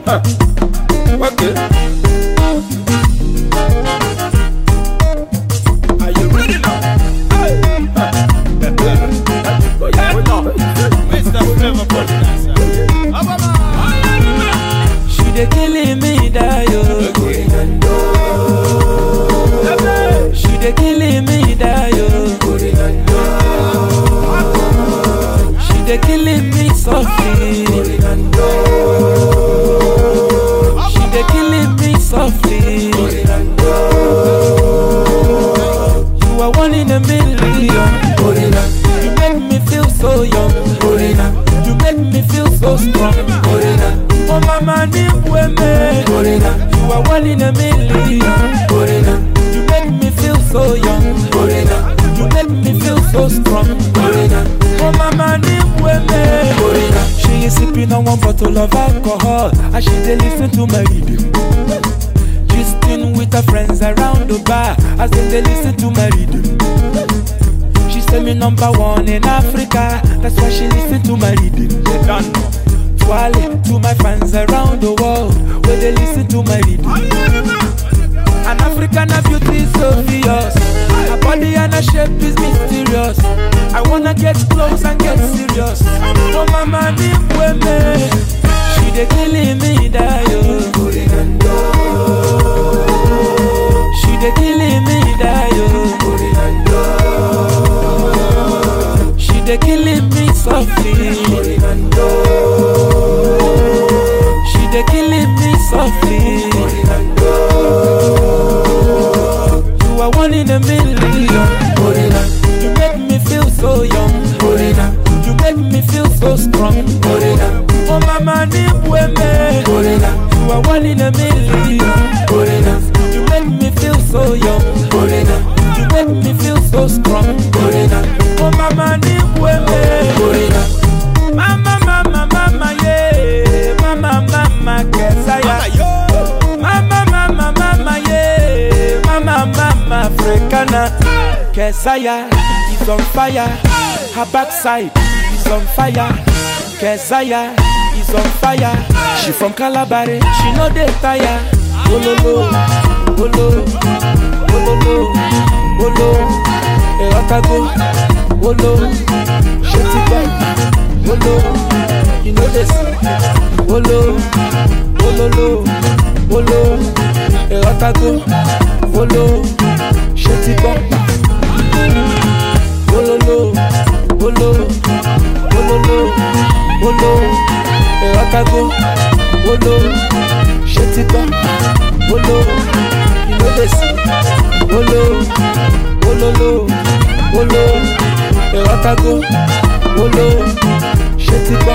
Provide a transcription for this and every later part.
Okay. Are you ready now? She dey killing me, Dayo. She dey killing me, Dayo. She dey killing me softly. She dey killing me softly. You are one in a million. You make me feel so young. You make me feel so strong. Oh mama, ni women. You are one in a million. You make me feel so young. You make me feel so strong. Oh mama, ni women. She is sipping on one bottle of alcohol and she dey listen to my rhythm. Gisting with her friends around the bar as they listen to my rhythm. She say me #1 in Africa, that's why she listen to my rhythm. They don't know. Twale to my fans around the world, where they listen to my rhythm. An African beauty is so fierce, her body and her shape is mysterious. I wanna get close and get serious. Oh mama, ni women. She dey killing me, Dayo. She dey killing me, Dayo. She dey killing me softly. She dey killing me softly. You are one in a million. You make me feel so young. You make me feel so strong. Oh mama, ni women. You are one in a million. You make me feel so young. You make me feel so strong. Oh mama, ni women. Mama, mama, mama, yeah. Mama, mama, Kesaya. Mama, mama, mama, yeah. Mama, mama, Africana. Kesaya is on fire. Her backside is on fire. Kesaya is on fire. She from Calabar, she know they tire. Ololo, olo, ololo, olo. Otago, olo, shetiba, olo. You know this, olo, ololo, olo. Otago, olo, shetiba, ololo, olo, ololo, olo. Otago, olo, shetiba, olo. You know this, olo, ololo, olo. Otago, olo, shetiba.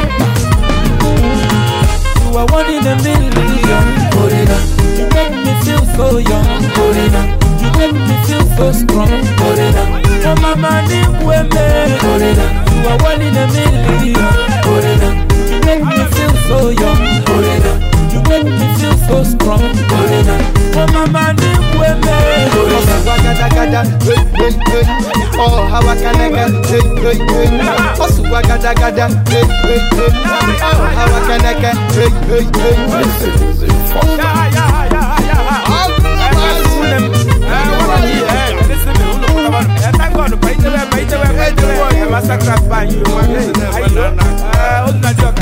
You are one in a million. You make me feel so young. You make me feel so strong. Oh mama, ni women. You are one in a million. You make me feel so young. You make me feel so strong. Oh mama, ni women. Oh, how I can I